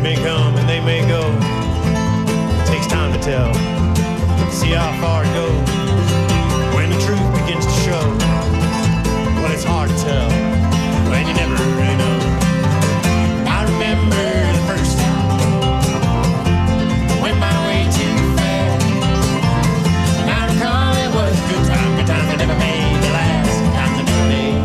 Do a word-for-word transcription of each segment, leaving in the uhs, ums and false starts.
may come and they may go. It takes time to tell. See how far it goes. When the truth begins to show, well, it's hard to tell. And you never really know. I remember the first time went my way too fast. And I recall it was a good time, good time that never made the last time that never made.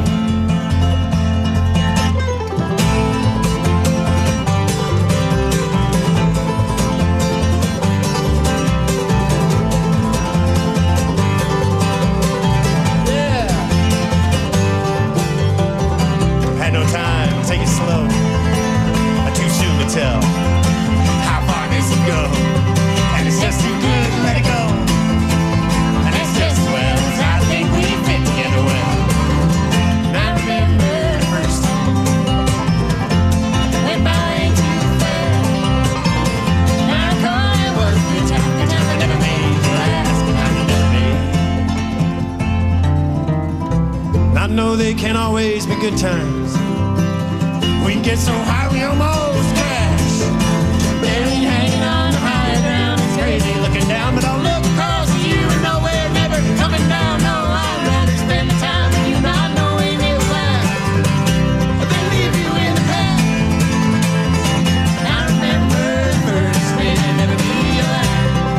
No time, take it slow. Too soon to tell how far does it go, and it's just too good to let it go. And it's just as well as I think we fit together well. And I remember the first time went by too fast. And I recall it was a good time, good time I never made the last time I never made. I know they can't always be good times. We can get so high we almost crash. Barely hanging on the higher ground. It's crazy looking down, but I'll look across at you and know we're never coming down. No, I'd rather spend the time with you not knowing it will last than leave you in the past. And I remember the first may never be your last.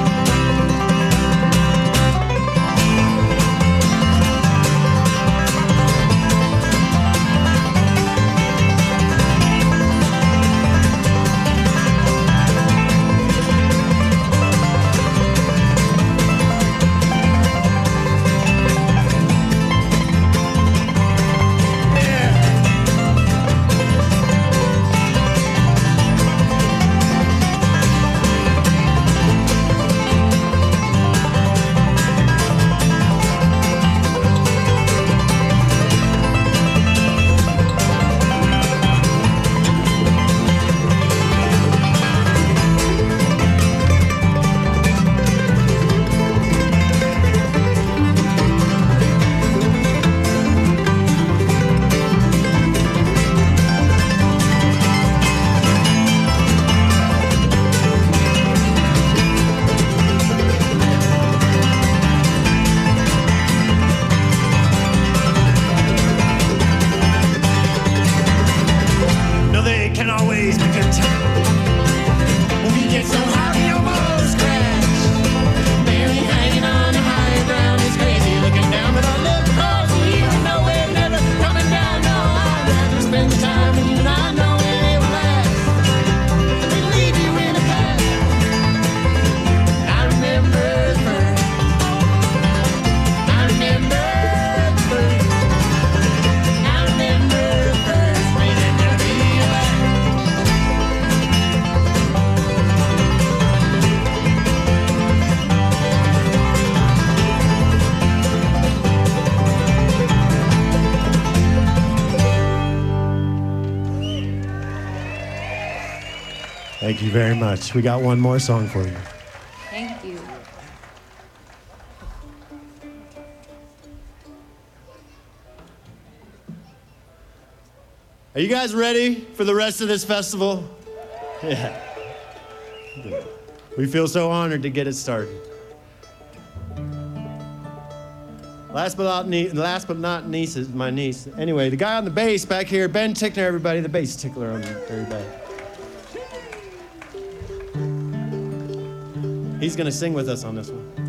Thank you very much. We got one more song for you. Thank you. Are you guys ready for the rest of this festival? Yeah. We feel so honored to get it started. Last but not niece, last but not niece is my niece. Anyway, the guy on the bass back here, Ben Tickner, everybody, the bass tickler on everybody. He's gonna sing with us on this one.